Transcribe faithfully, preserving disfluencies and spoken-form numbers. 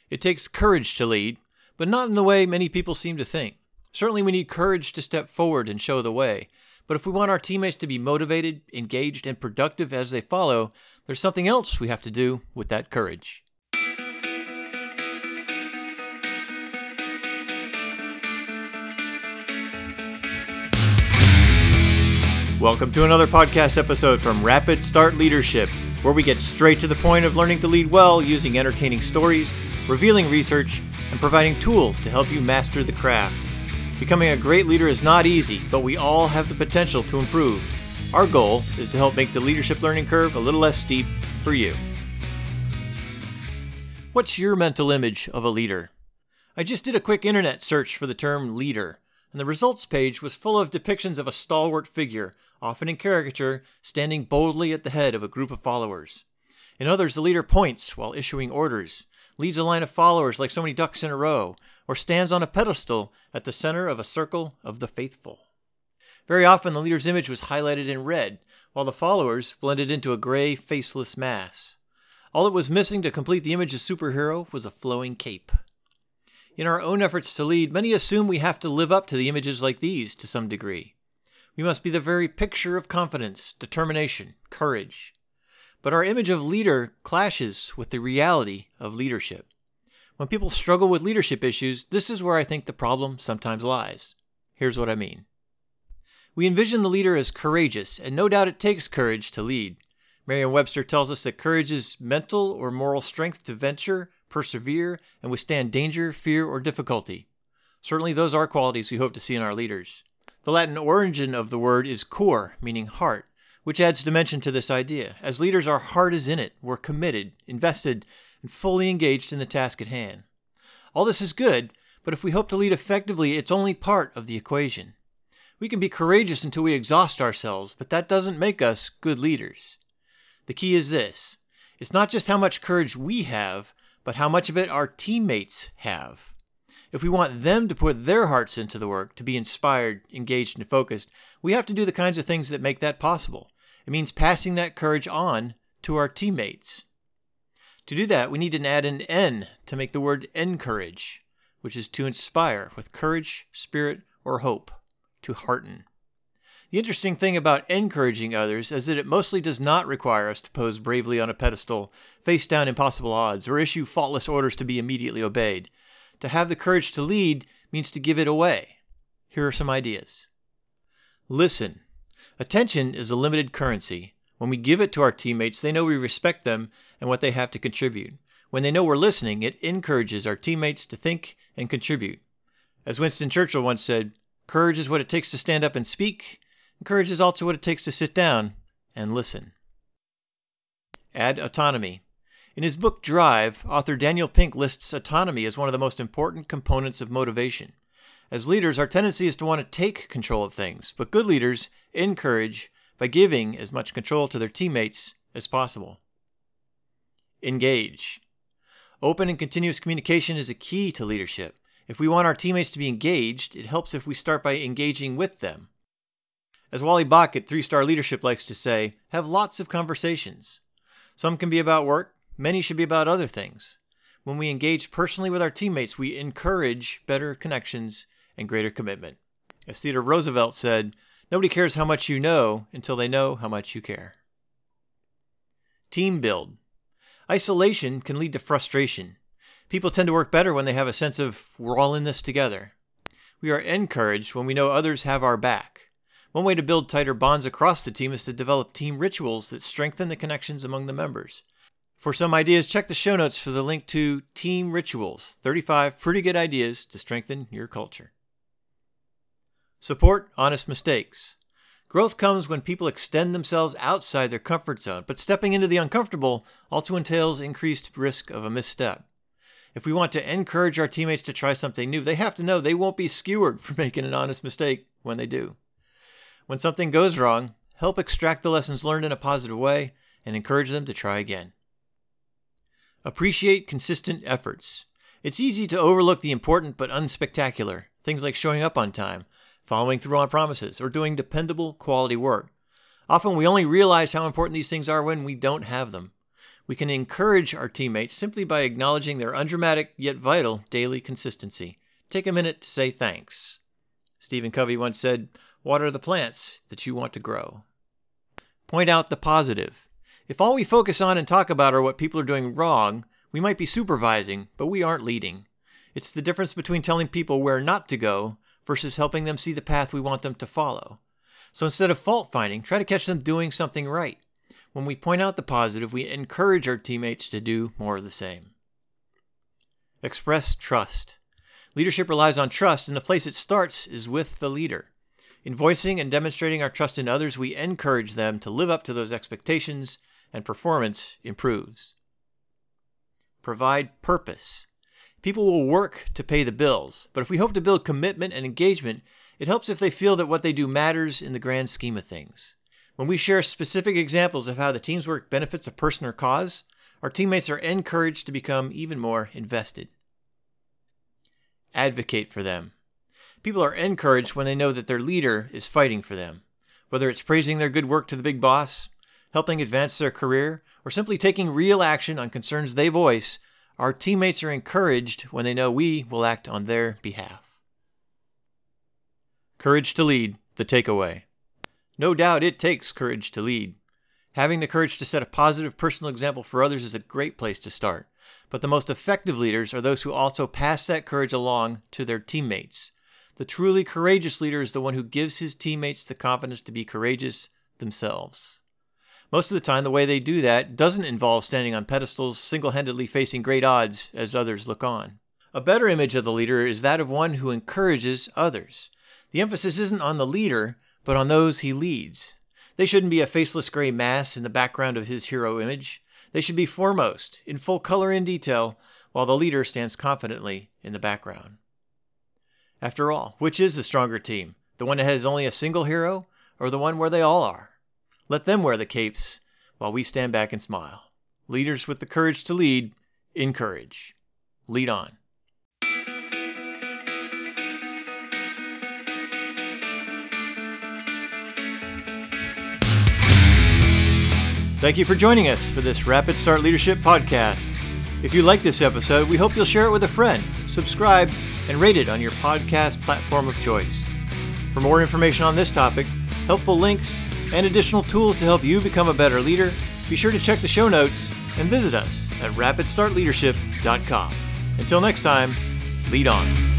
It takes courage to lead, but not in the way many people seem to think. Certainly we need courage to step forward and show the way, but if we want our teammates to be motivated, engaged, and productive as they follow, there's something else we have to do with that courage. Welcome to another podcast episode from Rapid Start Leadership, where we get straight to the point of learning to lead well using entertaining stories, revealing research, and providing tools to help you master the craft. Becoming a great leader is not easy, but we all have the potential to improve. Our goal is to help make the leadership learning curve a little less steep for you. What's your mental image of a leader? I just did a quick internet search for the term leader, and the results page was full of depictions of a stalwart figure, often in caricature, standing boldly at the head of a group of followers. In others, the leader points while issuing orders, leads a line of followers like so many ducks in a row, or stands on a pedestal at the center of a circle of the faithful. Very often, the leader's image was highlighted in red, while the followers blended into a gray, faceless mass. All that was missing to complete the image of superhero was a flowing cape. In our own efforts to lead, many assume we have to live up to the images like these to some degree. We must be the very picture of confidence, determination, courage. But our image of leader clashes with the reality of leadership. When people struggle with leadership issues, this is where I think the problem sometimes lies. Here's what I mean. We envision the leader as courageous, and no doubt it takes courage to lead. Merriam-Webster tells us that courage is mental or moral strength to venture, persevere, and withstand danger, fear, or difficulty. Certainly those are qualities we hope to see in our leaders. The Latin origin of the word is cor, meaning heart, which adds dimension to this idea. As leaders, our heart is in it. We're committed, invested, and fully engaged in the task at hand. All this is good, but if we hope to lead effectively, it's only part of the equation. We can be courageous until we exhaust ourselves, but that doesn't make us good leaders. The key is this. It's not just how much courage we have, but how much of it our teammates have. If we want them to put their hearts into the work, to be inspired, engaged, and focused, we have to do the kinds of things that make that possible. It means passing that courage on to our teammates. To do that, we need to add an N to make the word encourage, which is to inspire with courage, spirit, or hope, to hearten. The interesting thing about encouraging others is that it mostly does not require us to pose bravely on a pedestal, face down impossible odds, or issue faultless orders to be immediately obeyed. To have the courage to lead means to give it away. Here are some ideas. Listen. Attention is a limited currency. When we give it to our teammates, they know we respect them and what they have to contribute. When they know we're listening, it encourages our teammates to think and contribute. As Winston Churchill once said, courage is what it takes to stand up and speak, and courage is also what it takes to sit down and listen. Add autonomy. In his book Drive, author Daniel Pink lists autonomy as one of the most important components of motivation. As leaders, our tendency is to want to take control of things, but good leaders encourage by giving as much control to their teammates as possible. Engage. Open and continuous communication is a key to leadership. If we want our teammates to be engaged, it helps if we start by engaging with them. As Wally Bach at Three Star Leadership likes to say, have lots of conversations. Some can be about work. Many should be about other things. When we engage personally with our teammates, we encourage better connections and greater commitment. As Theodore Roosevelt said, nobody cares how much you know until they know how much you care. Team build. Isolation can lead to frustration. People tend to work better when they have a sense of, we're all in this together. We are encouraged when we know others have our back. One way to build tighter bonds across the team is to develop team rituals that strengthen the connections among the members. For some ideas, check the show notes for the link to Team Rituals, thirty-five pretty good ideas to strengthen your culture. Support honest mistakes. Growth comes when people extend themselves outside their comfort zone, but stepping into the uncomfortable also entails increased risk of a misstep. If we want to encourage our teammates to try something new, they have to know they won't be skewered for making an honest mistake when they do. When something goes wrong, help extract the lessons learned in a positive way and encourage them to try again. Appreciate consistent efforts. It's easy to overlook the important but unspectacular, things like showing up on time, following through on promises, or doing dependable, quality work. Often we only realize how important these things are when we don't have them. We can encourage our teammates simply by acknowledging their undramatic yet vital daily consistency. Take a minute to say thanks. Stephen Covey once said, "Water the plants that you want to grow." Point out the positive. If all we focus on and talk about are what people are doing wrong, we might be supervising, but we aren't leading. It's the difference between telling people where not to go versus helping them see the path we want them to follow. So instead of fault-finding, try to catch them doing something right. When we point out the positive, we encourage our teammates to do more of the same. Express trust. Leadership relies on trust, and the place it starts is with the leader. In voicing and demonstrating our trust in others, we encourage them to live up to those expectations, and performance improves. Provide purpose. People will work to pay the bills, but if we hope to build commitment and engagement, it helps if they feel that what they do matters in the grand scheme of things. When we share specific examples of how the team's work benefits a person or cause, our teammates are encouraged to become even more invested. Advocate for them. People are encouraged when they know that their leader is fighting for them. Whether it's praising their good work to the big boss, helping advance their career, or simply taking real action on concerns they voice, our teammates are encouraged when they know we will act on their behalf. Courage to lead, the takeaway. No doubt it takes courage to lead. Having the courage to set a positive personal example for others is a great place to start. But the most effective leaders are those who also pass that courage along to their teammates. The truly courageous leader is the one who gives his teammates the confidence to be courageous themselves. Most of the time, the way they do that doesn't involve standing on pedestals, single-handedly facing great odds as others look on. A better image of the leader is that of one who encourages others. The emphasis isn't on the leader, but on those he leads. They shouldn't be a faceless gray mass in the background of his hero image. They should be foremost, in full color and detail, while the leader stands confidently in the background. After all, which is the stronger team? The one that has only a single hero, or the one where they all are? Let them wear the capes, while we stand back and smile. Leaders with the courage to lead, encourage. Lead on. Thank you for joining us for this Rapid Start Leadership podcast. If you like this episode, we hope you'll share it with a friend, subscribe, and rate it on your podcast platform of choice. For more information on this topic, helpful links, and additional tools to help you become a better leader, be sure to check the show notes and visit us at rapid start leadership dot com. Until next time, lead on.